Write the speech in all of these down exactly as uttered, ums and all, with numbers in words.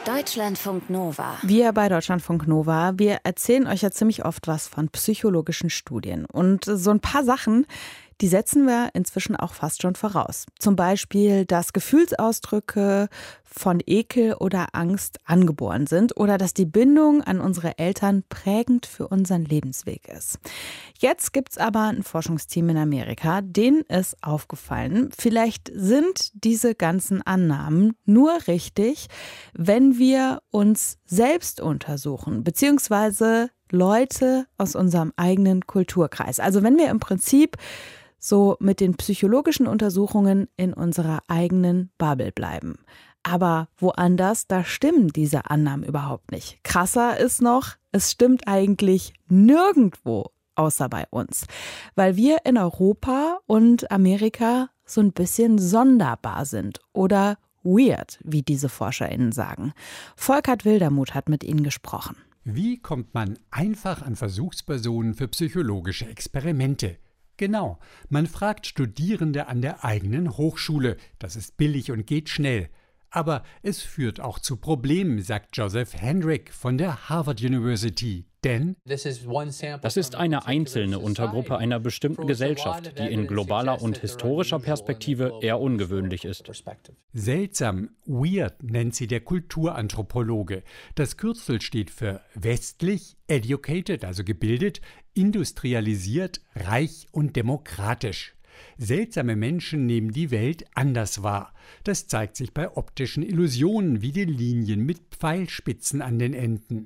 Deutschlandfunk Nova. Wir bei Deutschlandfunk Nova, wir erzählen euch ja ziemlich oft was von psychologischen Studien. Und so ein paar Sachen, die setzen wir inzwischen auch fast schon voraus. Zum Beispiel, dass Gefühlsausdrücke von Ekel oder Angst angeboren sind oder dass die Bindung an unsere Eltern prägend für unseren Lebensweg ist. Jetzt gibt's aber ein Forschungsteam in Amerika, denen ist aufgefallen, vielleicht sind diese ganzen Annahmen nur richtig, wenn wir uns selbst untersuchen, beziehungsweise Leute aus unserem eigenen Kulturkreis. Also wenn wir im Prinzip so mit den psychologischen Untersuchungen in unserer eigenen Bubble bleiben. Aber woanders, da stimmen diese Annahmen überhaupt nicht. Krasser ist noch, es stimmt eigentlich nirgendwo außer bei uns, weil wir in Europa und Amerika so ein bisschen sonderbar sind oder weird, wie diese ForscherInnen sagen. Volkert Wildermuth hat mit ihnen gesprochen. Wie kommt man einfach an Versuchspersonen für psychologische Experimente? Genau, man fragt Studierende an der eigenen Hochschule. Das ist billig und geht schnell. Aber es führt auch zu Problemen, sagt Joseph Hendrick von der Harvard University. Denn das ist eine einzelne Untergruppe einer bestimmten Gesellschaft, die in globaler und historischer Perspektive eher ungewöhnlich ist. Seltsam, weird nennt sie der Kulturanthropologe. Das Kürzel steht für westlich, educated, also gebildet, industrialisiert, reich und demokratisch. Seltsame Menschen nehmen die Welt anders wahr. Das zeigt sich bei optischen Illusionen wie den Linien mit Pfeilspitzen an den Enden.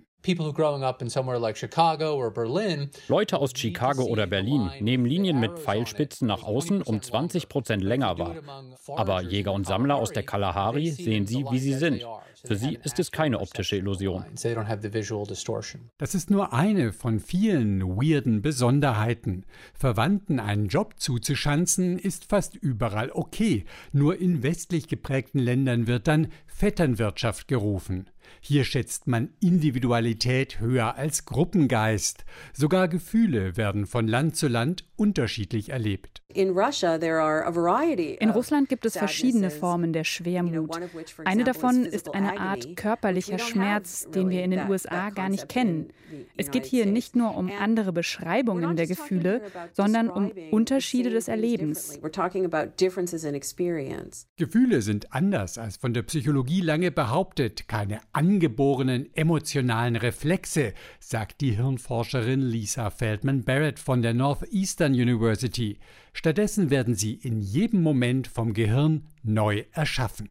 Leute aus Chicago oder Berlin nehmen Linien mit Pfeilspitzen nach außen um zwanzig Prozent länger wahr. Aber Jäger und Sammler aus der Kalahari sehen sie, wie sie sind. Für sie ist es keine optische Illusion. Das ist nur eine von vielen weirden Besonderheiten. Verwandten einen Job zuzuschanzen, ist fast überall okay. Nur in westlich geprägten Ländern wird dann Vetternwirtschaft gerufen. Hier schätzt man Individualität höher als Gruppengeist. Sogar Gefühle werden von Land zu Land unterschiedlich erlebt. In Russland gibt es verschiedene Formen der Schwermut. Eine davon ist eine Art körperlicher Schmerz, den wir in den U S A gar nicht kennen. Es geht hier nicht nur um andere Beschreibungen der Gefühle, sondern um Unterschiede des Erlebens. Gefühle sind anders als von der Psychologie lange behauptet, keine angeborenen emotionalen Reflexe, sagt die Hirnforscherin Lisa Feldman-Barrett von der Northeastern University. Stattdessen werden sie in jedem Moment vom Gehirn neu erschaffen.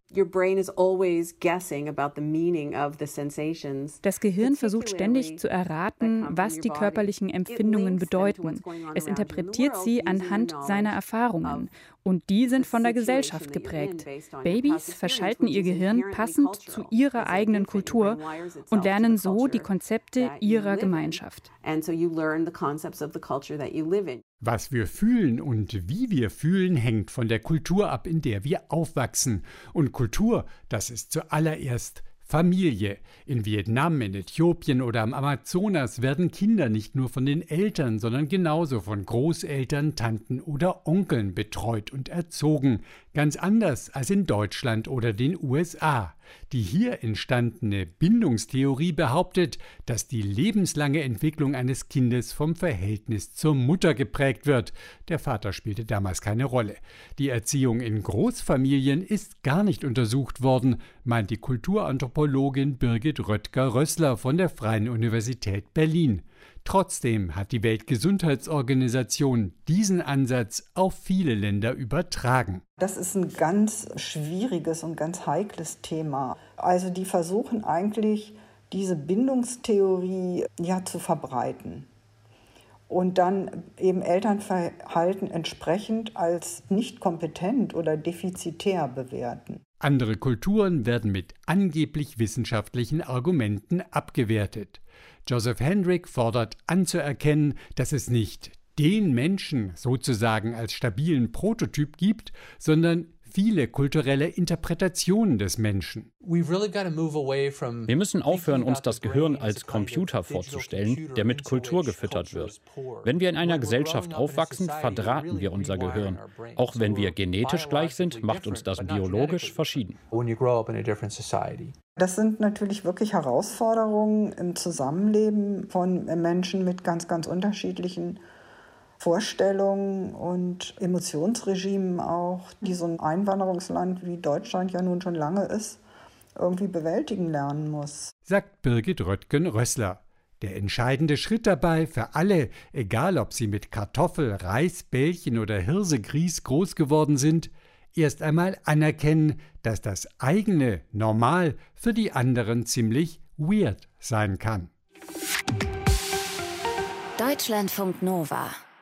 Das Gehirn versucht ständig zu erraten, was die körperlichen Empfindungen bedeuten. Es interpretiert sie anhand seiner Erfahrungen. Und die sind von der Gesellschaft geprägt. Babys verschalten ihr Gehirn passend zu ihrer eigenen Kultur und lernen so die Konzepte ihrer Gemeinschaft. Was wir fühlen und wie wir fühlen, hängt von der Kultur ab, in der wir aufwachsen. Und Kultur, das ist zuallererst Familie. In Vietnam, in Äthiopien oder am Amazonas werden Kinder nicht nur von den Eltern, sondern genauso von Großeltern, Tanten oder Onkeln betreut und erzogen. Ganz anders als in Deutschland oder den U S A. Die hier entstandene Bindungstheorie behauptet, dass die lebenslange Entwicklung eines Kindes vom Verhältnis zur Mutter geprägt wird. Der Vater spielte damals keine Rolle. Die Erziehung in Großfamilien ist gar nicht untersucht worden, meint die Kulturanthropologin Birgit Röttger-Rössler von der Freien Universität Berlin. Trotzdem hat die Weltgesundheitsorganisation diesen Ansatz auf viele Länder übertragen. Das ist ein ganz schwieriges und ganz heikles Thema. Also die versuchen eigentlich, diese Bindungstheorie ja zu verbreiten und dann eben Elternverhalten entsprechend als nicht kompetent oder defizitär bewerten. Andere Kulturen werden mit angeblich wissenschaftlichen Argumenten abgewertet. Joseph Hendrick fordert anzuerkennen, dass es nicht den Menschen sozusagen als stabilen Prototyp gibt, sondern viele kulturelle Interpretationen des Menschen. Wir müssen aufhören, uns das Gehirn als Computer vorzustellen, der mit Kultur gefüttert wird. Wenn wir in einer Gesellschaft aufwachsen, verdrahten wir unser Gehirn. Auch wenn wir genetisch gleich sind, macht uns das biologisch verschieden. Das sind natürlich wirklich Herausforderungen im Zusammenleben von Menschen mit ganz, ganz unterschiedlichen Vorstellungen und Emotionsregimen auch, die so ein Einwanderungsland wie Deutschland ja nun schon lange ist, irgendwie bewältigen lernen muss. Sagt Birgit Röttgen-Rössler. Der entscheidende Schritt dabei für alle, egal ob sie mit Kartoffel, Reis, Bällchen oder Hirsegrieß groß geworden sind, erst einmal anerkennen, dass das eigene Normal für die anderen ziemlich weird sein kann. Deutschlandfunk Nova